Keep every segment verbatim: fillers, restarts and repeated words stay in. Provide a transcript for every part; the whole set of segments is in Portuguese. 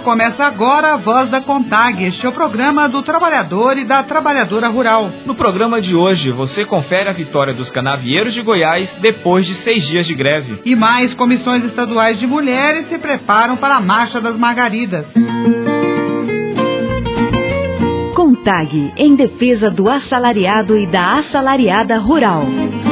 começa agora a Voz da CONTAG, este é o programa do trabalhador e da trabalhadora rural. No programa de hoje, você confere a vitória dos canavieiros de Goiás depois de seis dias de greve. E mais comissões estaduais de mulheres se preparam para a Marcha das Margaridas. CONTAG, em defesa do assalariado e da assalariada rural.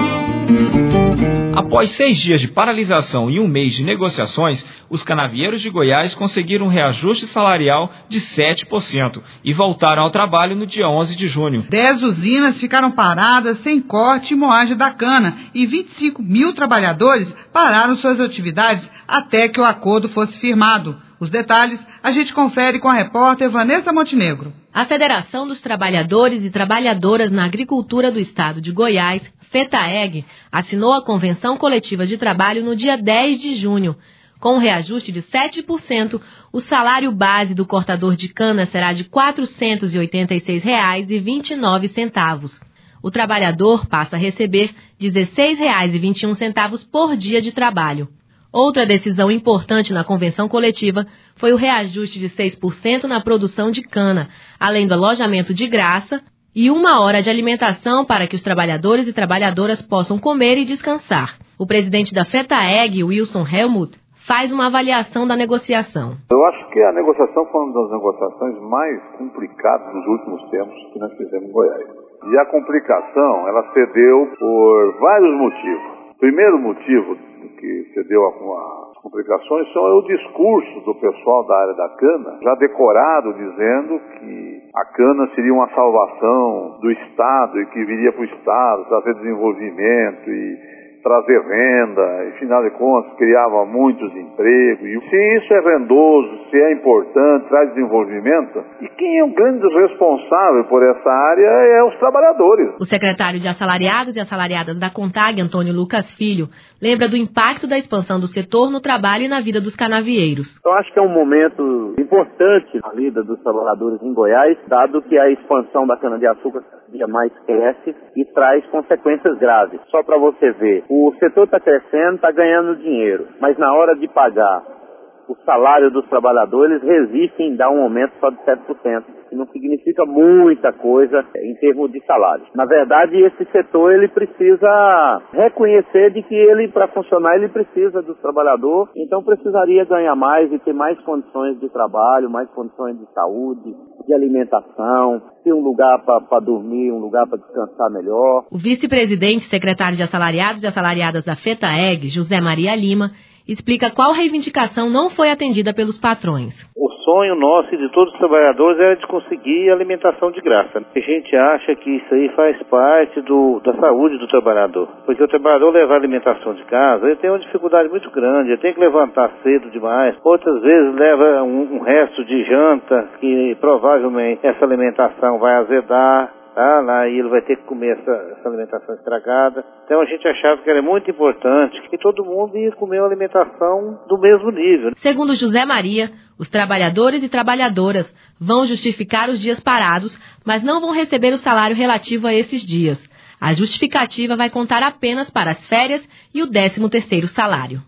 Após seis dias de paralisação e um mês de negociações, os canavieiros de Goiás conseguiram um reajuste salarial de sete por cento e voltaram ao trabalho no dia onze de junho. Dez usinas ficaram paradas sem corte e moagem da cana e vinte e cinco mil trabalhadores pararam suas atividades até que o acordo fosse firmado. Os detalhes a gente confere com a repórter Vanessa Montenegro. A Federação dos Trabalhadores e Trabalhadoras na Agricultura do Estado de Goiás, FETAEG, assinou a Convenção Coletiva de Trabalho no dia dez de junho. Com um reajuste de sete por cento, o salário base do cortador de cana será de quatrocentos e oitenta e seis reais e vinte e nove centavos. O trabalhador passa a receber dezesseis reais e vinte e um centavos por dia de trabalho. Outra decisão importante na convenção coletiva foi o reajuste de seis por cento na produção de cana, além do alojamento de graça e uma hora de alimentação para que os trabalhadores e trabalhadoras possam comer e descansar. O presidente da FETAEG, Wilson Helmuth, faz uma avaliação da negociação. Eu acho que a negociação foi uma das negociações mais complicadas dos últimos tempos que nós fizemos em Goiás. E a complicação, ela cedeu por vários motivos. O primeiro motivo que cedeu a complicações são o discurso do pessoal da área da cana, já decorado, dizendo que a cana seria uma salvação do Estado e que viria para o Estado trazer desenvolvimento e trazer renda, e afinal de contas criava muitos empregos. E se isso é rendoso, se é importante, traz desenvolvimento, e quem é o grande responsável por essa área é os trabalhadores. O secretário de Assalariados e Assalariadas da CONTAG, Antônio Lucas Filho, lembra do impacto da expansão do setor no trabalho e na vida dos canavieiros. Eu acho que é um momento importante na vida dos trabalhadores em Goiás, dado que a expansão da cana-de-açúcar cada dia mais cresce e traz consequências graves. Só para você ver, o setor está crescendo, está ganhando dinheiro, mas na hora de pagar o salário dos trabalhadores resiste em dar um aumento só de sete por cento, que não significa muita coisa em termos de salário. Na verdade, esse setor ele precisa reconhecer de que ele, para funcionar, ele precisa do trabalhador, então precisaria ganhar mais e ter mais condições de trabalho, mais condições de saúde, de alimentação, ter um lugar para dormir, um lugar para descansar melhor. O vice-presidente, secretário de Assalariados e Assalariadas da FETAEG, José Maria Lima, explica qual reivindicação não foi atendida pelos patrões. O sonho nosso e de todos os trabalhadores era de conseguir alimentação de graça. A gente acha que isso aí faz parte do, da saúde do trabalhador. Porque o trabalhador levar alimentação de casa, ele tem uma dificuldade muito grande, ele tem que levantar cedo demais. Outras vezes leva um, um resto de janta, que provavelmente essa alimentação vai azedar. Ah, lá, e ele vai ter que comer essa, essa alimentação estragada. Então a gente achava que era muito importante que todo mundo ia comer uma alimentação do mesmo nível. Segundo José Maria, os trabalhadores e trabalhadoras vão justificar os dias parados, mas não vão receber o salário relativo a esses dias. A justificativa vai contar apenas para as férias e o décimo terceiro salário.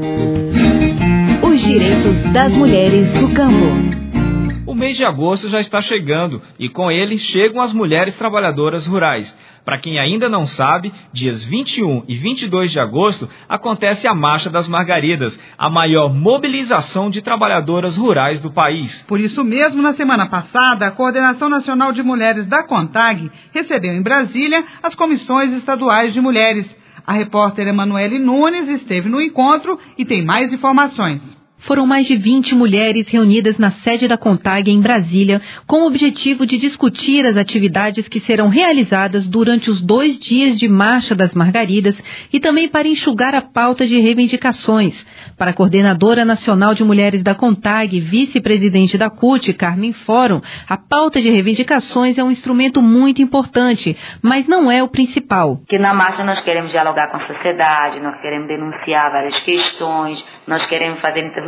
Os direitos das mulheres do campo. O mês de agosto já está chegando e com ele chegam as mulheres trabalhadoras rurais. Para quem ainda não sabe, dias vinte e um e vinte e dois de agosto acontece a Marcha das Margaridas, a maior mobilização de trabalhadoras rurais do país. Por isso mesmo, na semana passada, a Coordenação Nacional de Mulheres da CONTAG recebeu em Brasília as comissões estaduais de mulheres. A repórter Emanuele Nunes esteve no encontro e tem mais informações. Foram mais de vinte mulheres reunidas na sede da CONTAG em Brasília, com o objetivo de discutir as atividades que serão realizadas durante os dois dias de Marcha das Margaridas e também para enxugar a pauta de reivindicações. Para a Coordenadora Nacional de Mulheres da CONTAG, vice-presidente da C U T, Carmen Fórum, a pauta de reivindicações é um instrumento muito importante, mas não é o principal. Que na marcha nós queremos dialogar com a sociedade, nós queremos denunciar várias questões, nós queremos fazer intervenções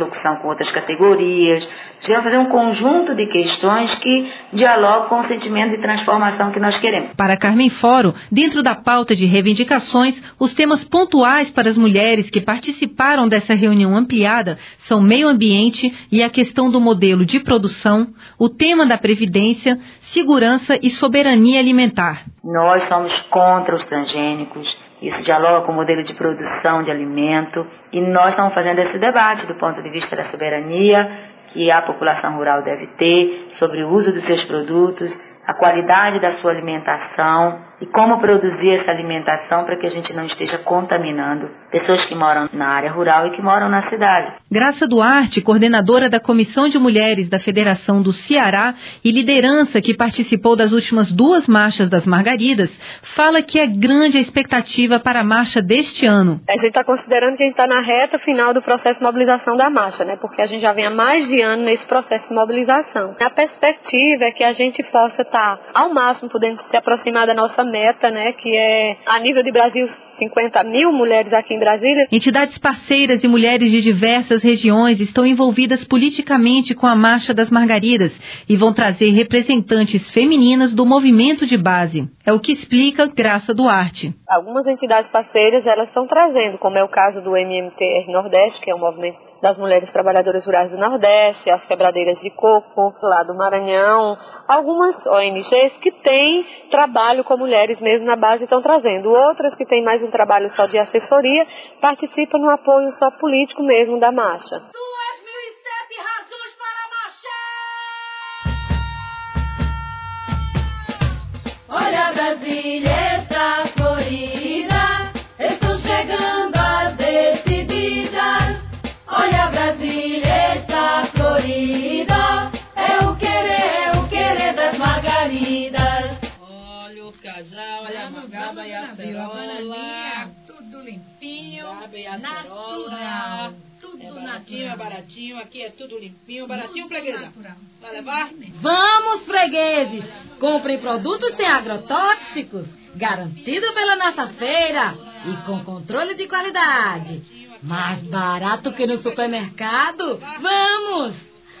interlocução com outras categorias. Queremos fazer um conjunto de questões que dialogam com o sentimento de transformação que nós queremos. Para Carmen Foro, dentro da pauta de reivindicações, os temas pontuais para as mulheres que participaram dessa reunião ampliada são meio ambiente e a questão do modelo de produção, o tema da previdência, segurança e soberania alimentar. Nós somos contra os transgênicos. Isso dialoga com o modelo de produção de alimento e nós estamos fazendo esse debate do ponto de vista da soberania que a população rural deve ter sobre o uso dos seus produtos, a qualidade da sua alimentação e como produzir essa alimentação para que a gente não esteja contaminando pessoas que moram na área rural e que moram na cidade. Graça Duarte, coordenadora da Comissão de Mulheres da Federação do Ceará e liderança que participou das últimas duas marchas das Margaridas, fala que é grande a expectativa para a marcha deste ano. A gente está considerando que a gente está na reta final do processo de mobilização da marcha, né? Porque a gente já vem há mais de ano nesse processo de mobilização. A perspectiva é que a gente possa estar, ao máximo, podendo se aproximar da nossa meta, né? Que é, a nível de Brasil, cinquenta mil mulheres aqui em Brasília. Entidades parceiras e mulheres de diversas regiões estão envolvidas politicamente com a Marcha das Margaridas e vão trazer representantes femininas do movimento de base. É o que explica Graça Duarte. Algumas entidades parceiras, elas estão trazendo, como é o caso do M M T R Nordeste, que é um movimento das mulheres trabalhadoras rurais do Nordeste, as quebradeiras de coco lá do Maranhão, algumas O N Gs que têm trabalho com mulheres mesmo na base estão trazendo. Outras que têm mais um trabalho só de assessoria participam no apoio só político mesmo da marcha. duas mil e sete razões para marchar! Olha, Brasília está florida, estão chegando as decididas. Olha, Brasília está florida, é o querer, é o querer das margaridas. Olha o casal, olha a mangaba e a acerola. Tudo limpinho, Mangaba e a natural, acerola. tudo É baratinho, natural. é baratinho, aqui é tudo limpinho, baratinho, freguesa. Vai levar? Vamos, fregueses! Comprem produtos sem agrotóxicos, garantido pela nossa feira e com controle de qualidade. Mais barato que no supermercado? Vamos!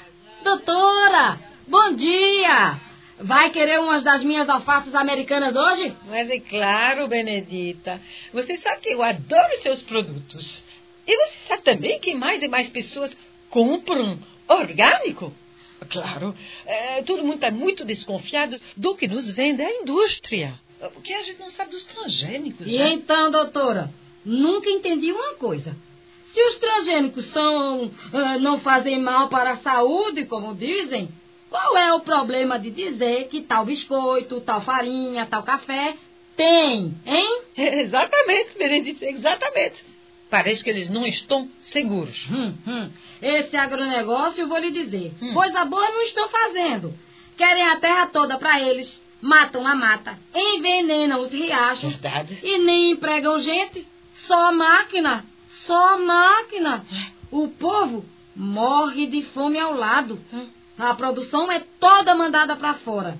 Doutora, bom dia! Vai querer umas das minhas alfaces americanas hoje? Mas é claro, Benedita. Você sabe que eu adoro seus produtos. E você sabe também que mais e mais pessoas compram orgânico? Claro, é, todo mundo está muito desconfiado do que nos vende a indústria. Porque a gente não sabe dos transgênicos. E né? então, doutora, nunca entendi uma coisa. Se os transgênicos são, uh, não fazem mal para a saúde, como dizem, qual é o problema de dizer que tal biscoito, tal farinha, tal café tem, hein? Exatamente, Benedita, exatamente. Parece que eles não estão seguros. Hum, hum. Esse agronegócio, eu vou lhe dizer, Hum. coisa boa não estão fazendo. Querem a terra toda para eles, matam a mata, envenenam os riachos. Verdade. E nem empregam gente, só máquina, só máquina. O povo morre de fome ao lado. A produção é toda mandada para fora.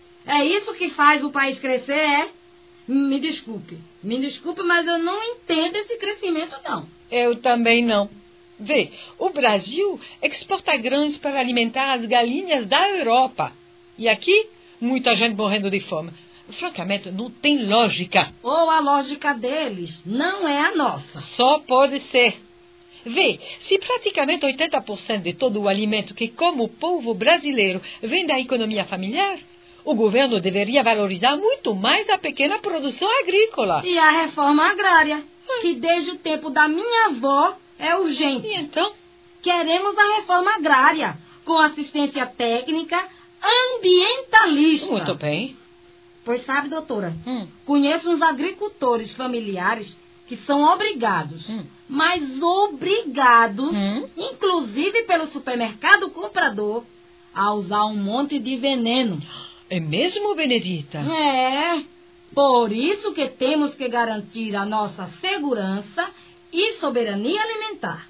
É isso que faz o país crescer, é? Me desculpe, me desculpe, mas eu não entendo esse crescimento, não. Eu também não. Vê, o Brasil exporta grãos para alimentar as galinhas da Europa. E aqui, muita gente morrendo de fome. Francamente, não tem lógica. Ou a lógica deles não é a nossa. Só pode ser. Vê, se praticamente oitenta por cento de todo o alimento que come o povo brasileiro vem da economia familiar, o governo deveria valorizar muito mais a pequena produção agrícola. E a reforma agrária, que desde o tempo da minha avó é urgente. E então? Queremos a reforma agrária, com assistência técnica ambientalista. Muito bem. Pois sabe, doutora, Hum. conheço uns agricultores familiares que são obrigados, Hum. mas obrigados, Hum. inclusive pelo supermercado comprador, a usar um monte de veneno. É mesmo, Benedita? É, por isso que temos que garantir a nossa segurança e soberania alimentar.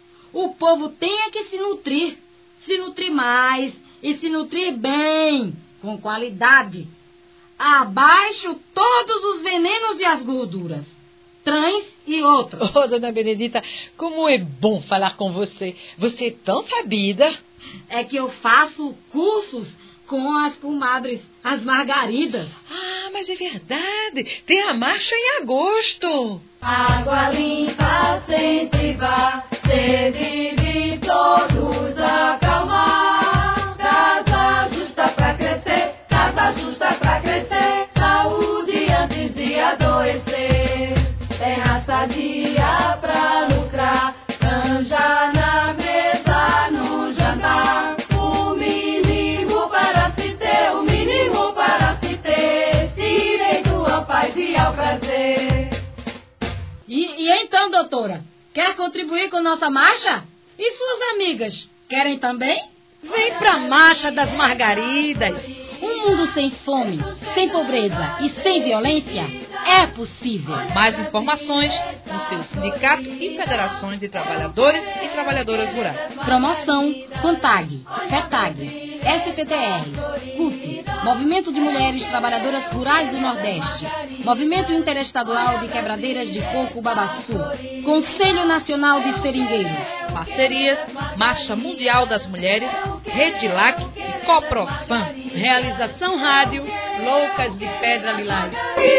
O povo tem que se nutrir, se nutrir mais e se nutrir bem, com qualidade. Abaixo todos os venenos e as gorduras. trens e outros. Oh, dona Benedita, como é bom falar com você. Você é tão sabida. É que eu faço cursos com as comadres, as margaridas. Ah, mas é verdade. Tem a marcha em agosto. Água limpa sempre vai servir de todos acalmar. Casa justa pra crescer, casa justa pra crescer. Saúde antes de adoecer. Terra sadia pra lucrar. Canja na mesa no jantar. O mínimo para se ter, o mínimo para se ter. Direito à paz e ao prazer. E, e então, doutora, quer contribuir com nossa marcha? E suas amigas, querem também? Vem pra marcha das margaridas. Um mundo sem fome, sem pobreza e sem violência é possível. Mais informações no seu sindicato e federações de trabalhadores e trabalhadoras rurais. Promoção CONTAG, FETAG, S T T R, C U T, Movimento de Mulheres Trabalhadoras Rurais do Nordeste, Movimento Interestadual de Quebradeiras de Coco Babaçu, Conselho Nacional de Seringueiros. Parcerias, Marcha Mundial das Mulheres, Rede L A C e Coprofam. Realização Rádio, Loucas de Pedra Lilás.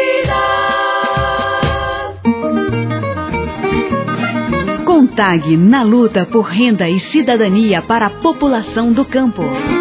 CONTAG na luta por renda e cidadania para a população do campo.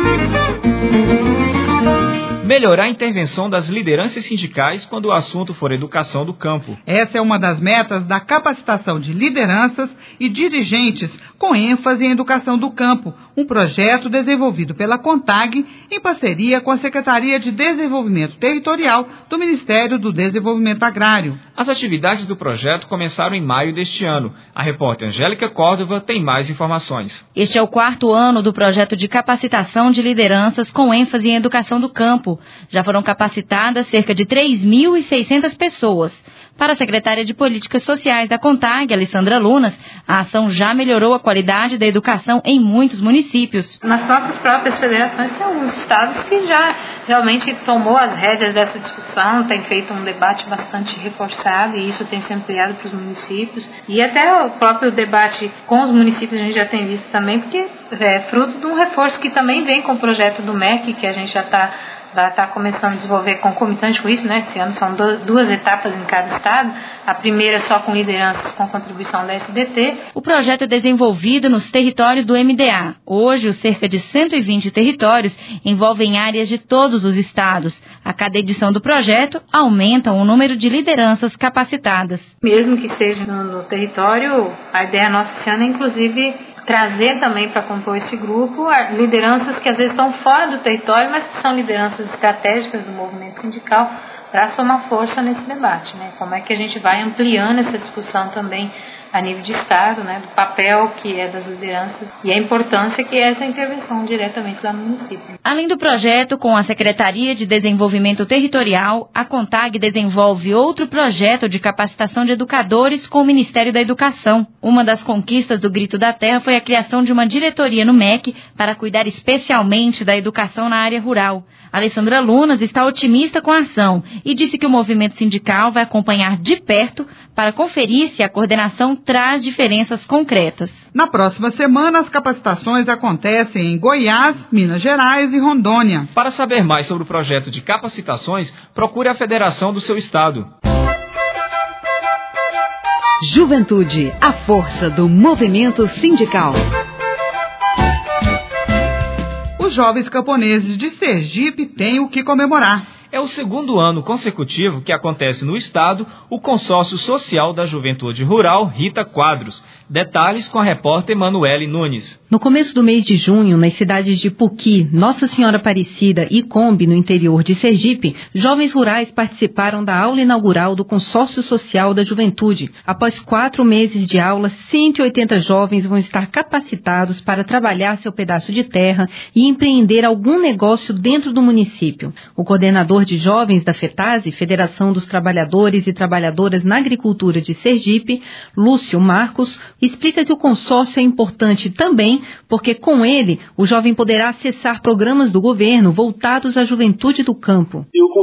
Melhorar a intervenção das lideranças sindicais quando o assunto for educação do campo. Essa é uma das metas da capacitação de lideranças e dirigentes com ênfase em educação do campo, um projeto desenvolvido pela CONTAG em parceria com a Secretaria de Desenvolvimento Territorial do Ministério do Desenvolvimento Agrário. As atividades do projeto começaram em maio deste ano. A repórter Angélica Córdova tem mais informações. Este é o quarto ano do projeto de capacitação de lideranças com ênfase em educação do campo. Já foram capacitadas cerca de três mil e seiscentas pessoas. Para a secretária de Políticas Sociais da CONTAG, Alessandra Lunas, a ação já melhorou a qualidade da educação em muitos municípios. Nas nossas próprias federações, tem alguns estados que já realmente tomou as rédeas dessa discussão, tem feito um debate bastante reforçado e isso tem se ampliado para os municípios. E até o próprio debate com os municípios a gente já tem visto também, porque é fruto de um reforço que também vem com o projeto do M E C, que a gente já está vai estar começando a desenvolver concomitante com isso, né? Esse ano são duas etapas em cada estado. A primeira só com lideranças com contribuição da S D T. O projeto é desenvolvido nos territórios do M D A. Hoje, os cerca de cento e vinte territórios envolvem áreas de todos os estados. A cada edição do projeto aumenta o número de lideranças capacitadas. Mesmo que seja no, no território, a ideia nossa esse ano é, inclusive, trazer também para compor esse grupo lideranças que às vezes estão fora do território, mas que são lideranças estratégicas do movimento sindical para somar força nesse debate, né? Como é que a gente vai ampliando essa discussão também a nível de Estado, né? Do papel que é das lideranças e a importância que é essa intervenção diretamente lá no município. Além do projeto com a Secretaria de Desenvolvimento Territorial, a CONTAG desenvolve outro projeto de capacitação de educadores com o Ministério da Educação. Uma das conquistas do Grito da Terra foi a criação de uma diretoria no M E C para cuidar especialmente da educação na área rural. Alessandra Lunas está otimista com a ação e disse que o movimento sindical vai acompanhar de perto para conferir se a coordenação traz diferenças concretas. Na próxima semana, as capacitações acontecem em Goiás, Minas Gerais e Rondônia. Para saber mais sobre o projeto de capacitações, procure a federação do seu estado. Juventude, a força do movimento sindical. Os jovens camponeses de Sergipe têm o que comemorar. É o segundo ano consecutivo que acontece no estado o Consórcio Social da Juventude Rural Rita Quadros. Detalhes com a repórter Emanuele Nunes. No começo do mês de junho, nas cidades de Puqui, Nossa Senhora Aparecida e Combe, no interior de Sergipe, jovens rurais participaram da aula inaugural do Consórcio Social da Juventude. Após quatro meses de aula, cento e oitenta jovens vão estar capacitados para trabalhar seu pedaço de terra e empreender algum negócio dentro do município. O coordenador de jovens da FETASE, Federação dos Trabalhadores e Trabalhadoras na Agricultura de Sergipe, Lúcio Marcos, explica que o consórcio é importante também porque com ele o jovem poderá acessar programas do governo voltados à juventude do campo. E o consórcio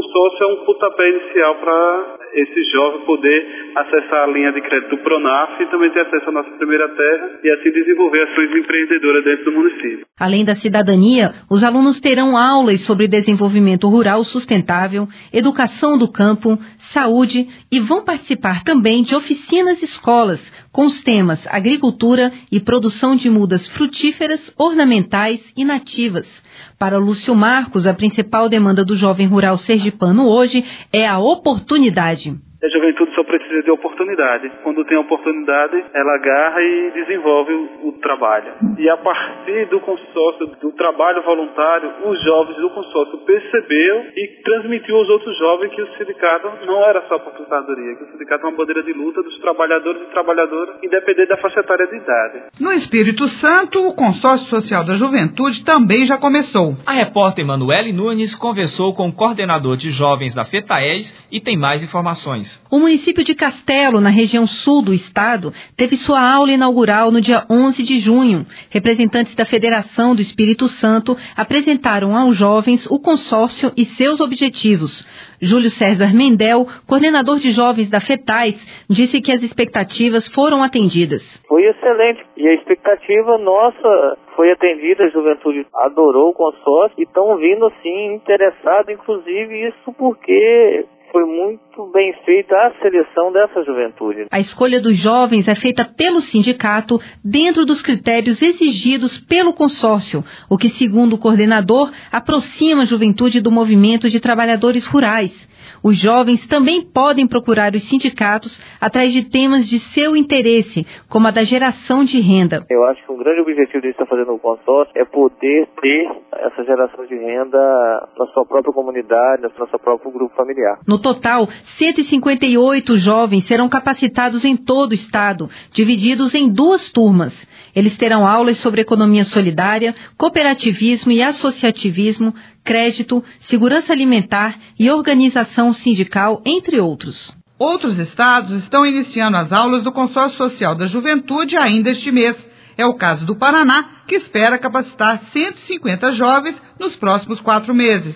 consórcio é um pontapé inicial para esse jovem poder acessar a linha de crédito do Pronaf e também ter acesso à nossa primeira terra e assim desenvolver ações empreendedoras dentro do município. Além da cidadania, os alunos terão aulas sobre desenvolvimento rural sustentável, educação do campo, saúde e vão participar também de oficinas escolas com os temas agricultura e produção de mudas frutíferas, ornamentais e nativas. Para Lúcio Marcos, a principal demanda do jovem rural sergipano hoje é a oportunidade. A juventude só precisa de oportunidade. Quando tem oportunidade, ela agarra e desenvolve o, o trabalho. E a partir do consórcio, do trabalho voluntário, os jovens do consórcio perceberam e transmitiu aos outros jovens que o sindicato não era só para aposentadoria, que o sindicato é uma bandeira de luta dos trabalhadores e trabalhadoras, independente da faixa etária de idade. No Espírito Santo, o Consórcio Social da Juventude também já começou. A repórter Emanuele Nunes conversou com o coordenador de jovens da FETAES e tem mais informações. O município de Castelo, na região sul do estado, teve sua aula inaugural no dia onze de junho. Representantes da Federação do Espírito Santo apresentaram aos jovens o consórcio e seus objetivos. Júlio César Mendel, coordenador de jovens da FETAES, disse que as expectativas foram atendidas. Foi excelente e a expectativa nossa foi atendida, a juventude adorou o consórcio e estão vindo assim interessados, inclusive isso porque foi muito bem feita a seleção dessa juventude. A escolha dos jovens é feita pelo sindicato dentro dos critérios exigidos pelo consórcio, o que, segundo o coordenador, aproxima a juventude do movimento de trabalhadores rurais. Os jovens também podem procurar os sindicatos atrás de temas de seu interesse, como a da geração de renda. Eu acho que um grande objetivo de estar fazendo o consórcio é poder ter essa geração de renda na sua própria comunidade, no seu próprio grupo familiar. No total, cento e cinquenta e oito jovens serão capacitados em todo o estado, divididos em duas turmas. Eles terão aulas sobre economia solidária, cooperativismo e associativismo, crédito, segurança alimentar e organização sindical, entre outros. Outros estados estão iniciando as aulas do Consórcio Social da Juventude ainda este mês. É o caso do Paraná, que espera capacitar cento e cinquenta jovens nos próximos quatro meses.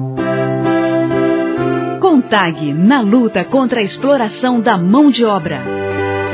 CONTAG, na luta contra a exploração da mão de obra.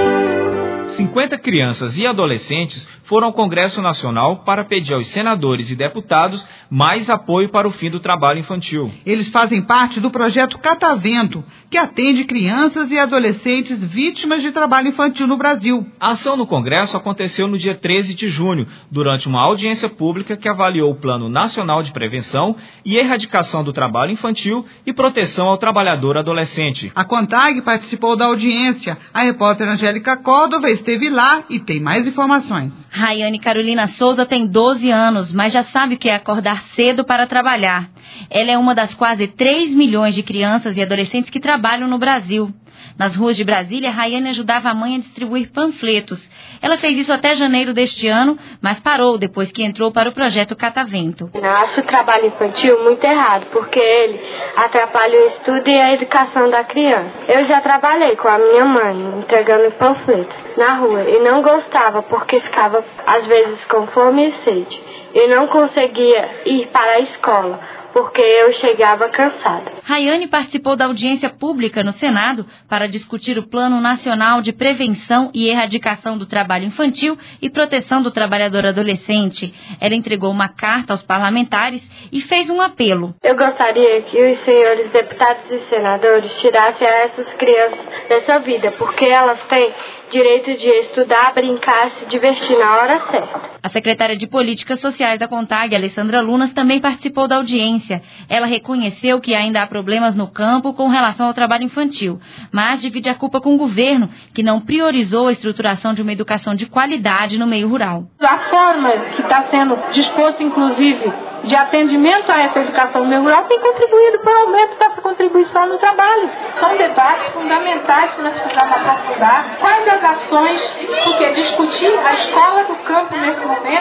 cinquenta crianças e adolescentes foram ao Congresso Nacional para pedir aos senadores e deputados mais apoio para o fim do trabalho infantil. Eles fazem parte do projeto Catavento, que atende crianças e adolescentes vítimas de trabalho infantil no Brasil. A ação no Congresso aconteceu no dia treze de junho, durante uma audiência pública que avaliou o Plano Nacional de Prevenção e Erradicação do Trabalho Infantil e Proteção ao Trabalhador Adolescente. A CONTAG participou da audiência. A repórter Angélica Córdova esteve lá e tem mais informações. Raiane Carolina Souza tem doze anos, mas já sabe o que é acordar cedo para trabalhar. Ela é uma das quase três milhões de crianças e adolescentes que trabalham no Brasil. Nas ruas de Brasília, Raiane ajudava a mãe a distribuir panfletos. Ela fez isso até janeiro deste ano, mas parou depois que entrou para o projeto Catavento. Eu acho o trabalho infantil muito errado, porque ele atrapalha o estudo e a educação da criança. Eu já trabalhei com a minha mãe, entregando panfletos na rua, e não gostava porque ficava, às vezes, com fome e sede. E não conseguia ir para a escola, porque eu chegava cansada. Raiane participou da audiência pública no Senado para discutir o Plano Nacional de Prevenção e Erradicação do Trabalho Infantil e Proteção do Trabalhador Adolescente. Ela entregou uma carta aos parlamentares e fez um apelo. Eu gostaria que os senhores deputados e senadores tirassem essas crianças dessa vida, porque elas têm direito de estudar, brincar, se divertir na hora certa. A secretária de Políticas Sociais da CONTAG, Alessandra Lunas, também participou da audiência. Ela reconheceu que ainda há problemas no campo com relação ao trabalho infantil, mas divide a culpa com o governo, que não priorizou a estruturação de uma educação de qualidade no meio rural. A forma que está sendo disposta, inclusive, de atendimento a essa educação no meio rural tem contribuído para o aumento dessa contribuição no trabalho. São debates fundamentais que nós precisamos aprofundar. Quais as ações, porque discutir a escola do campo nesse momento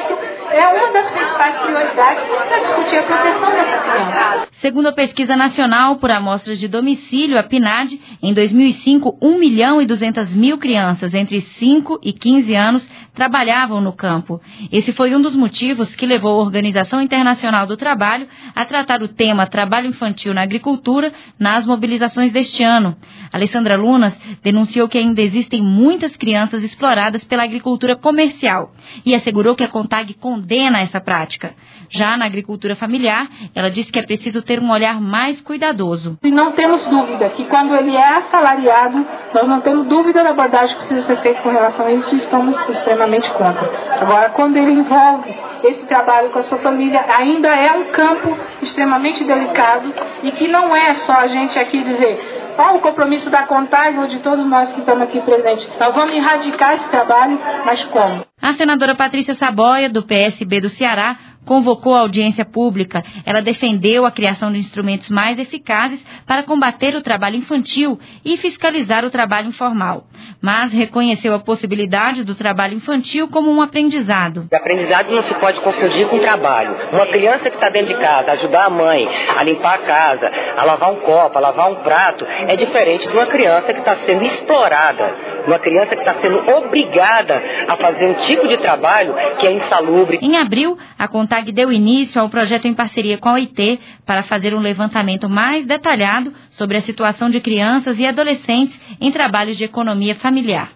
é uma das principais prioridades para discutir a proteção dessa criança. Segundo a Pesquisa Nacional por Amostras de Domicílio, a PNAD, em dois mil e cinco, um milhão e duzentas mil crianças entre cinco e quinze anos trabalhavam no campo. Esse foi um dos motivos que levou a Organização Internacional do Trabalho a tratar o tema trabalho infantil na agricultura nas mobilizações deste ano. Alessandra Lunas denunciou que ainda existem muitas crianças exploradas pela agricultura comercial e assegurou que a CONTAG condena essa prática. Já na agricultura familiar, ela disse que é preciso ter um olhar mais cuidadoso. E não temos dúvida que quando ele é assalariado, nós não temos dúvida da abordagem que precisa ser feita com relação a isso e estamos extremamente contra. Agora, quando ele envolve esse trabalho com a sua família, ainda é um campo extremamente delicado e que não é só a gente aqui dizer qual o compromisso da CONTAG ou de todos nós que estamos aqui presentes. Nós vamos erradicar esse trabalho, mas como? A senadora Patrícia Saboia, do P S B do Ceará, convocou a audiência pública. Ela defendeu a criação de instrumentos mais eficazes para combater o trabalho infantil e fiscalizar o trabalho informal, mas reconheceu a possibilidade do trabalho infantil como um aprendizado. O aprendizado não se pode confundir com trabalho. Uma criança que está dentro de casa, ajudar a mãe a limpar a casa, a lavar um copo, a lavar um prato, é diferente de uma criança que está sendo explorada, uma criança que está sendo obrigada a fazer um tipo de trabalho que é insalubre. Em abril, a CONTAG deu início ao projeto em parceria com a O I T para fazer um levantamento mais detalhado sobre a situação de crianças e adolescentes em trabalhos de economia familiar.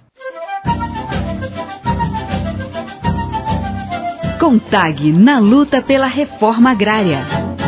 CONTAG na luta pela reforma agrária.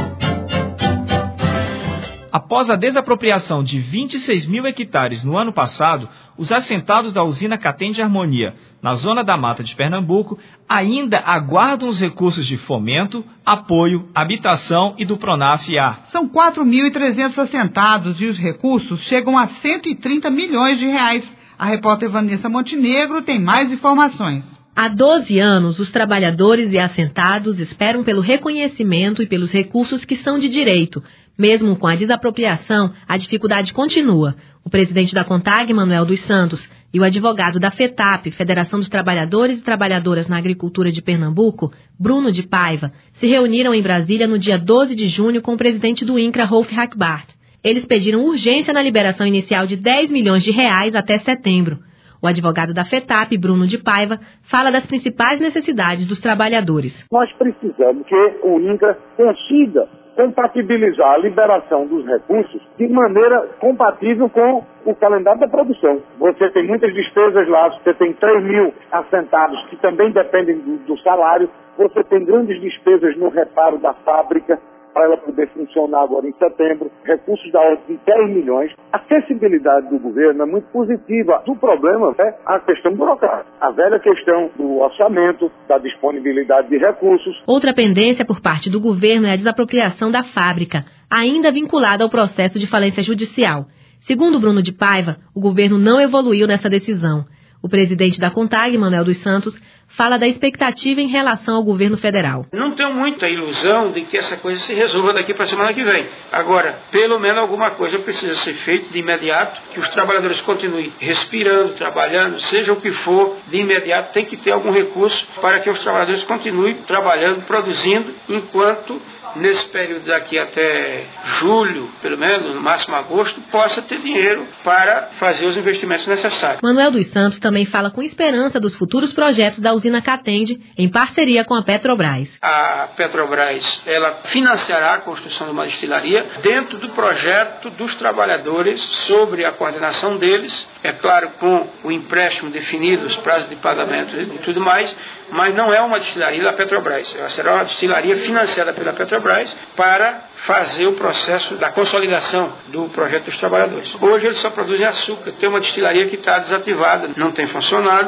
Após a desapropriação de vinte e seis mil hectares no ano passado, os assentados da usina Catende Harmonia, na zona da Mata de Pernambuco, ainda aguardam os recursos de fomento, apoio, habitação e do Pronaf-A. São quatro mil e trezentos assentados e os recursos chegam a cento e trinta milhões de reais. A repórter Vanessa Montenegro tem mais informações. Há doze anos, os trabalhadores e assentados esperam pelo reconhecimento e pelos recursos que são de direito. Mesmo com a desapropriação, a dificuldade continua. O presidente da CONTAG, Manuel dos Santos, e o advogado da FETAP, Federação dos Trabalhadores e Trabalhadoras na Agricultura de Pernambuco, Bruno de Paiva, se reuniram em Brasília no dia doze de junho com o presidente do INCRA, Rolf Hackbart. Eles pediram urgência na liberação inicial de dez milhões de reais até setembro. O advogado da FETAP, Bruno de Paiva, fala das principais necessidades dos trabalhadores. Nós precisamos que o INCRA consiga compatibilizar a liberação dos recursos de maneira compatível com o calendário da produção. Você tem muitas despesas lá, você tem três mil assentados que também dependem do, do salário, você tem grandes despesas no reparo da fábrica, para ela poder funcionar agora em setembro, recursos da ordem de dez milhões. A acessibilidade do governo é muito positiva. O problema é a questão burocrática, a velha questão do orçamento, da disponibilidade de recursos. Outra pendência por parte do governo é a desapropriação da fábrica, ainda vinculada ao processo de falência judicial. Segundo Bruno de Paiva, o governo não evoluiu nessa decisão. O presidente da CONTAG, Manuel dos Santos, fala da expectativa em relação ao governo federal. Não tenho muita ilusão de que essa coisa se resolva daqui para a semana que vem. Agora, pelo menos alguma coisa precisa ser feita de imediato, que os trabalhadores continuem respirando, trabalhando, seja o que for, de imediato tem que ter algum recurso para que os trabalhadores continuem trabalhando, produzindo, enquanto nesse período daqui até julho, pelo menos, no máximo agosto, possa ter dinheiro para fazer os investimentos necessários. Manuel dos Santos também fala com esperança dos futuros projetos da usina Catende, em parceria com a Petrobras. A Petrobras, ela financiará a construção de uma destilaria dentro do projeto dos trabalhadores, sobre a coordenação deles, é claro, com o empréstimo definido, os prazos de pagamento e tudo mais, mas não é uma destilaria da Petrobras, ela será uma destilaria financiada pela Petrobras para fazer o processo da consolidação do projeto dos trabalhadores. Hoje eles só produzem açúcar, tem uma destilaria que está desativada, não tem funcionado.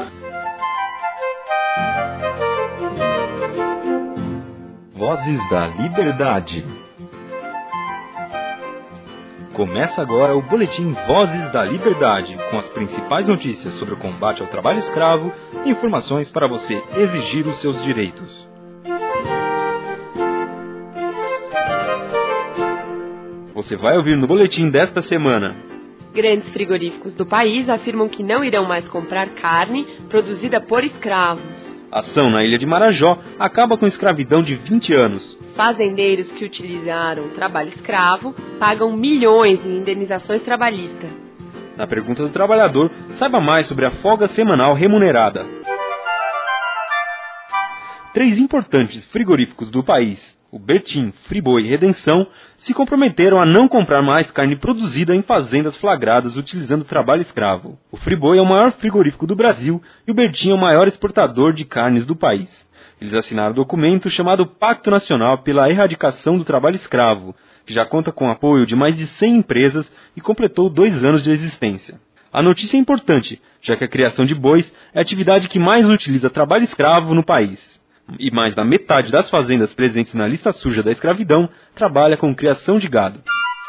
Vozes da Liberdade. Começa agora o boletim Vozes da Liberdade, com as principais notícias sobre o combate ao trabalho escravo e informações para você exigir os seus direitos. Você vai ouvir no boletim desta semana. Grandes frigoríficos do país afirmam que não irão mais comprar carne produzida por escravos. A ação na ilha de Marajó acaba com a escravidão de vinte anos. Fazendeiros que utilizaram trabalho escravo pagam milhões em indenizações trabalhistas. Na pergunta do trabalhador, saiba mais sobre a folga semanal remunerada. Três importantes frigoríficos do país, o Bertim, Friboi e Redenção, se comprometeram a não comprar mais carne produzida em fazendas flagradas utilizando trabalho escravo. O Friboi é o maior frigorífico do Brasil e o Bertim é o maior exportador de carnes do país. Eles assinaram um documento chamado Pacto Nacional pela Erradicação do Trabalho Escravo, que já conta com o apoio de mais de cem empresas e completou dois anos de existência. A notícia é importante, já que a criação de bois é a atividade que mais utiliza trabalho escravo no país. E mais da metade das fazendas presentes na lista suja da escravidão trabalha com criação de gado.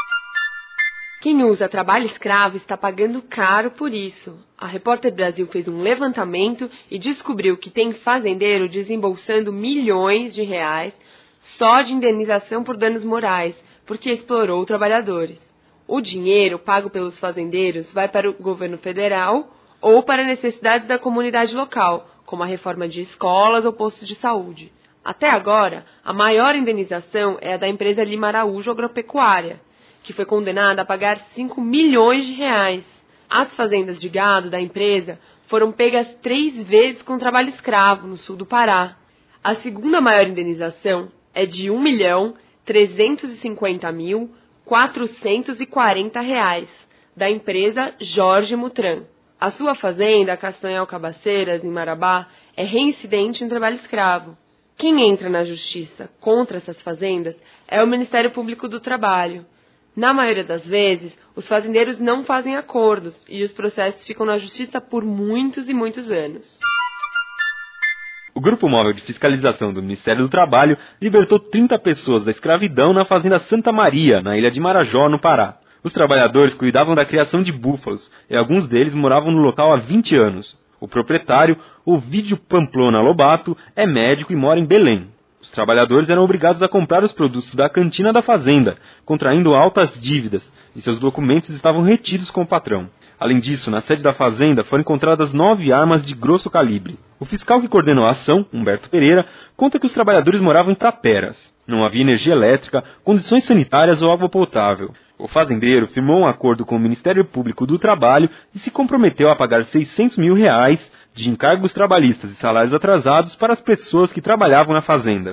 Quem usa trabalho escravo está pagando caro por isso. A Repórter Brasil fez um levantamento e descobriu que tem fazendeiro desembolsando milhões de reais só de indenização por danos morais, porque explorou trabalhadores. O dinheiro pago pelos fazendeiros vai para o governo federal ou para necessidades da comunidade local, como a reforma de escolas ou postos de saúde. Até agora, a maior indenização é a da empresa Lima Araújo Agropecuária, que foi condenada a pagar cinco milhões de reais. As fazendas de gado da empresa foram pegas três vezes com trabalho escravo no sul do Pará. A segunda maior indenização é de um milhão trezentos e cinquenta mil quatrocentos e quarenta reais, da empresa Jorge Mutran. A sua fazenda, Castanhal Cabaceiras, em Marabá, é reincidente em trabalho escravo. Quem entra na justiça contra essas fazendas é o Ministério Público do Trabalho. Na maioria das vezes, os fazendeiros não fazem acordos e os processos ficam na justiça por muitos e muitos anos. O Grupo Móvel de Fiscalização do Ministério do Trabalho libertou trinta pessoas da escravidão na fazenda Santa Maria, na ilha de Marajó, no Pará. Os trabalhadores cuidavam da criação de búfalos e alguns deles moravam no local há vinte anos. O proprietário, Ovídio Pamplona Lobato, é médico e mora em Belém. Os trabalhadores eram obrigados a comprar os produtos da cantina da fazenda, contraindo altas dívidas, e seus documentos estavam retidos com o patrão. Além disso, na sede da fazenda foram encontradas nove armas de grosso calibre. O fiscal que coordenou a ação, Humberto Pereira, conta que os trabalhadores moravam em taperas. Não havia energia elétrica, condições sanitárias ou água potável. O fazendeiro firmou um acordo com o Ministério Público do Trabalho e se comprometeu a pagar seiscentos mil reais de encargos trabalhistas e salários atrasados para as pessoas que trabalhavam na fazenda.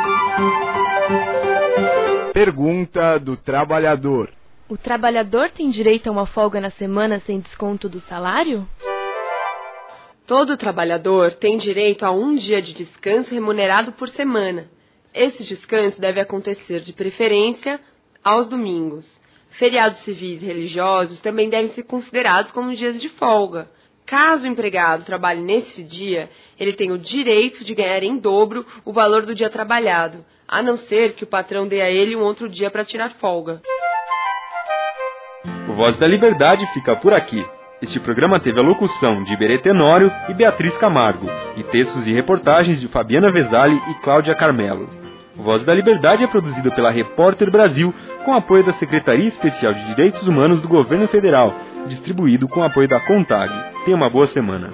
Pergunta do trabalhador. O trabalhador tem direito a uma folga na semana sem desconto do salário? Todo trabalhador tem direito a um dia de descanso remunerado por semana. Esse descanso deve acontecer de preferência aos domingos. Feriados civis e religiosos também devem ser considerados como dias de folga. Caso o empregado trabalhe nesse dia, ele tem o direito de ganhar em dobro o valor do dia trabalhado, a não ser que o patrão dê a ele um outro dia para tirar folga. O Voz da Liberdade fica por aqui. Este programa teve a locução de Iberê Tenório e Beatriz Camargo, e textos e reportagens de Fabiana Vesali e Cláudia Carmelo. O Voz da Liberdade é produzido pela Repórter Brasil, com apoio da Secretaria Especial de Direitos Humanos do Governo Federal, distribuído com apoio da CONTAG. Tenha uma boa semana.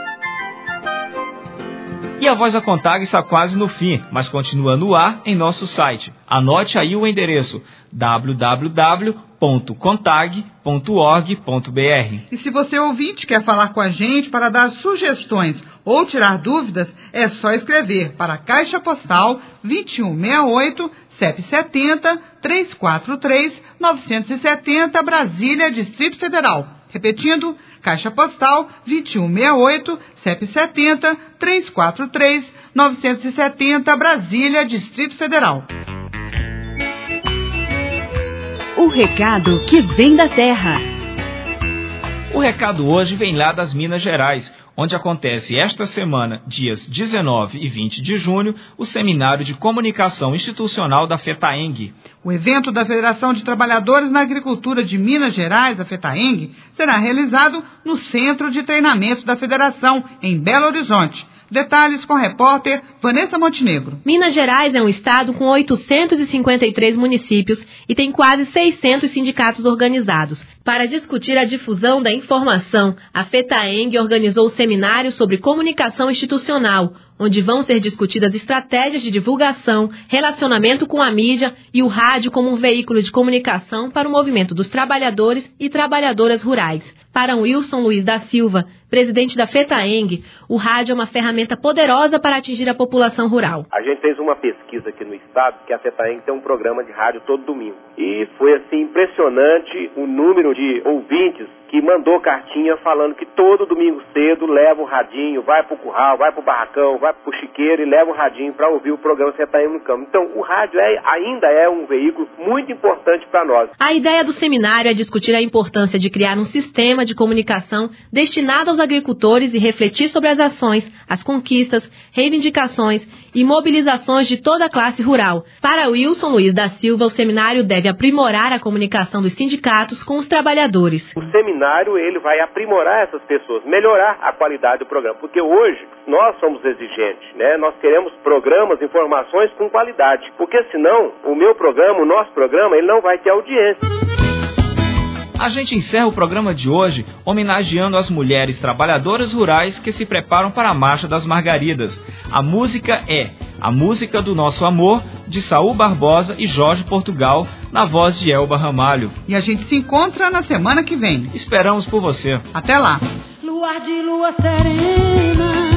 E a Voz da CONTAG está quase no fim, mas continua no ar em nosso site. Anote aí o endereço w w w ponto contag ponto org ponto b r. E se você ouvinte quer falar com a gente para dar sugestões ou tirar dúvidas, é só escrever para a Caixa Postal vinte e um sessenta e oito, C E P setenta, trezentos e quarenta e três, novecentos e setenta, Brasília, Distrito Federal. Repetindo, Caixa Postal vinte e um sessenta e oito, C E P setenta, trezentos e quarenta e três, novecentos e setenta, Brasília, Distrito Federal. O recado que vem da terra. O recado hoje vem lá das Minas Gerais, onde acontece esta semana, dias dezenove e vinte de junho, o Seminário de Comunicação Institucional da FETAENG. O evento da Federação de Trabalhadores na Agricultura de Minas Gerais, a FETAENG, será realizado no Centro de Treinamento da Federação, em Belo Horizonte. Detalhes com a repórter Vanessa Montenegro. Minas Gerais é um estado com oitocentos e cinquenta e três municípios e tem quase seiscentos sindicatos organizados. Para discutir a difusão da informação, a FETAENG organizou o seminário sobre comunicação institucional, onde vão ser discutidas estratégias de divulgação, relacionamento com a mídia e o rádio como um veículo de comunicação para o movimento dos trabalhadores e trabalhadoras rurais. Para Wilson Luiz da Silva, presidente da FETAENG, o rádio é uma ferramenta poderosa para atingir a população rural. A gente fez uma pesquisa aqui no estado, que a FETAENG tem um programa de rádio todo domingo. E foi assim impressionante o número de ouvintes que mandou cartinha falando que todo domingo cedo leva o radinho, vai pro curral, vai pro barracão, vai pro chiqueiro e leva o radinho para ouvir o programa FETAENG no campo. Então, o rádio é, ainda é um veículo muito importante para nós. A ideia do seminário é discutir a importância de criar um sistema de comunicação destinado aos agricultores e refletir sobre as ações, as conquistas, reivindicações e mobilizações de toda a classe rural. Para Wilson Luiz da Silva, o seminário deve aprimorar a comunicação dos sindicatos com os trabalhadores. O seminário ele vai aprimorar essas pessoas, melhorar a qualidade do programa, porque hoje nós somos exigentes, né? Nós queremos programas, informações com qualidade, porque senão o meu programa, o nosso programa, ele não vai ter audiência. A gente encerra o programa de hoje homenageando as mulheres trabalhadoras rurais que se preparam para a Marcha das Margaridas. A música é A Música do Nosso Amor, de Saul Barbosa e Jorge Portugal, na voz de Elba Ramalho. E a gente se encontra na semana que vem. Esperamos por você. Até lá. Luar de lua serena.